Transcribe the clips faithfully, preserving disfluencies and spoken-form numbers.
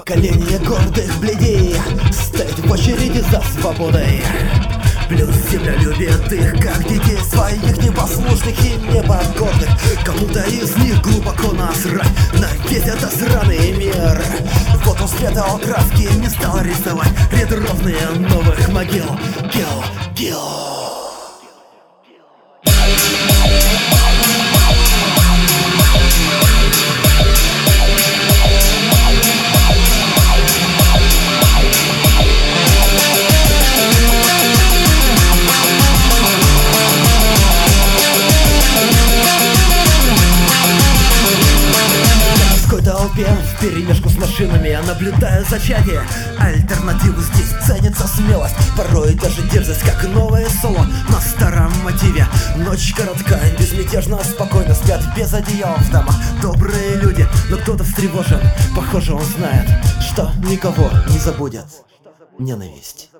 Поколение гордых бледей стоит в очереди за свободой. Плюс земля любит их, как детей своих непослушных и непокорных. Кому-то из них глубоко насрать на весь этот сраный мир. Вот он спрятал краски, не стал рисовать ряды ровные новых могил. Kill, kill. Толпе вперемешку с машинами я наблюдаю зачатие. Альтернативу здесь ценится смелость, порой даже дерзость, как новое соло на старом мотиве. Ночь коротка, безмятежно, спокойно спят без одеял в домах добрые люди, но кто-то встревожен. Похоже, он знает, что никого не забудет ненависть.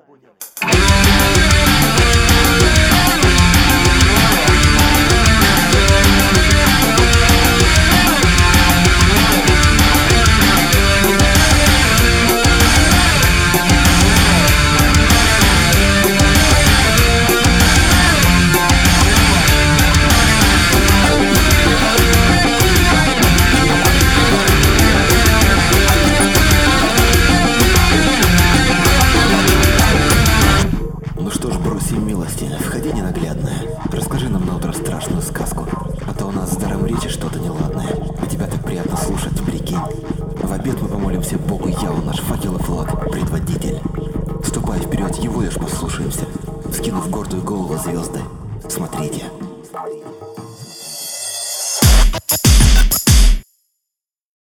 Милости, входи ненаглядная. Расскажи нам на утро страшную сказку, а то у нас с даром речи что-то неладное, а тебя так приятно слушать, прикинь. В обед мы помолимся Богу Яву, наш факел и флаг, предводитель. Ступай вперед, его лишь послушаемся, вскинув гордую голову звезды. Смотрите.